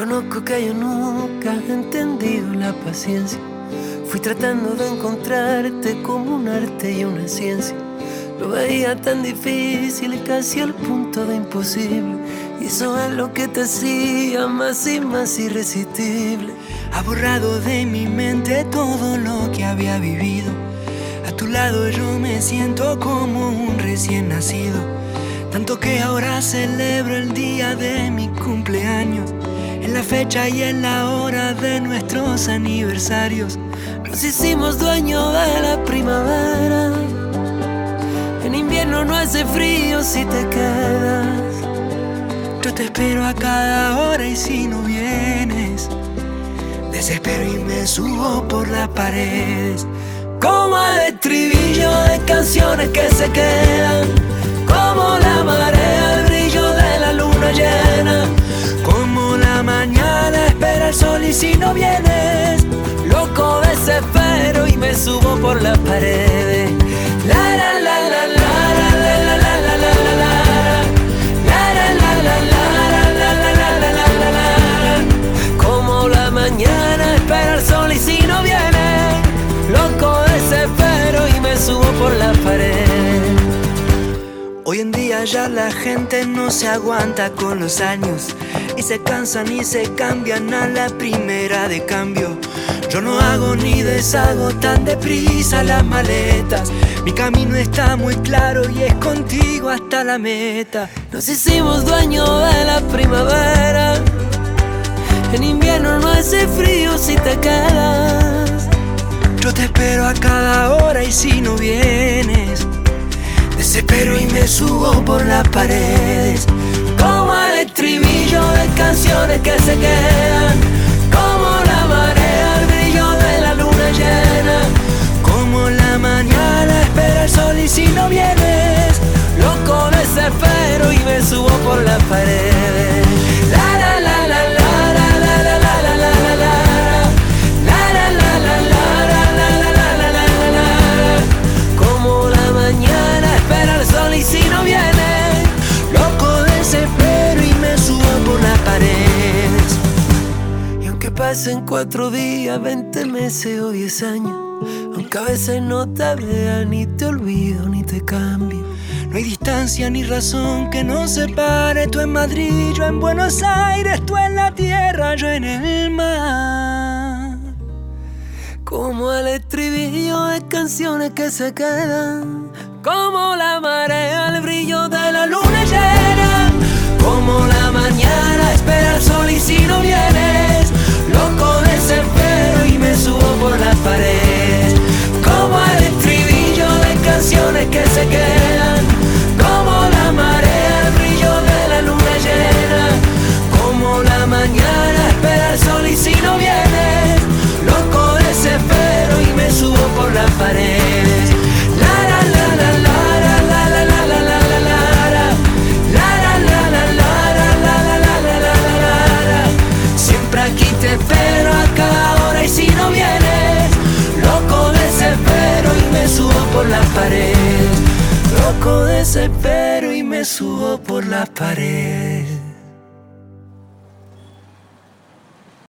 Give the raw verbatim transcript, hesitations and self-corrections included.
Reconozco que yo nunca he entendido la paciencia. Fui tratando de encontrarte como un arte y una ciencia. Lo veía tan difícil, casi al punto de imposible. Y eso es lo que te hacía más y más irresistible. Ha borrado de mi mente todo lo que había vivido. A tu lado yo me siento como un recién nacido. Tanto que ahora celebro el día de mi cumpleaños, en la fecha y en la hora de nuestros aniversarios. Nos hicimos dueños de la primavera. En invierno no hace frío si te quedas. Yo te espero a cada hora y si no vienes, desespero y me subo por las paredes. Como el estribillo de canciones que se quedan, como la marea, el brillo de la luna llena. Como la mañana espera el sol y si no vienes, loco desespero y me subo por las paredes. La la la la la la la la la la la la la la la la la la. Como la mañana espera el sol y si no viene, loco desespero y me subo por las paredes. Hoy en día ya la gente no se aguanta con los años y se cansan y se cambian a la primera de cambio. Yo no hago ni deshago tan deprisa las maletas. Mi camino está muy claro y es contigo hasta la meta. Nos hicimos dueños de la primavera. En invierno no hace frío si te quedas. Yo te espero a cada hora y si no vienes, desespero y me subo por las paredes. Como el estribillo de canciones que se quedan, como la marea, el brillo de la luna llena. Como la mañana espera el sol y si no vienes, loco desespero y me subo por las paredes. La la la la la la la la la la la la la. Y si no viene, loco desespero y me subo por las paredes. Y aunque pasen cuatro días, veinte meses o diez años, aunque a veces no te vea, ni te olvido, ni te cambio, no hay distancia ni razón que nos separe. Tú en Madrid, yo en Buenos Aires, tú en la tierra, yo en el mar. Como el estribillo de canciones que se quedan, como la marea, el brillo de la luna llena. Como la mañana espera el sol y si no vienes, loco desespero y me subo por las paredes. Como el estribillo de canciones que se quedan, como la marea, el brillo de la luna llena. Como la mañana espera el sol y si no vienes, loco desespero y me subo por las paredes. La la la la la la la la la la la la la. La la la la la la la la la la la la. Siempre aquí te espero a cada hora y si no vienes, loco desespero y me subo por las paredes. Loco desespero y me subo por las paredes.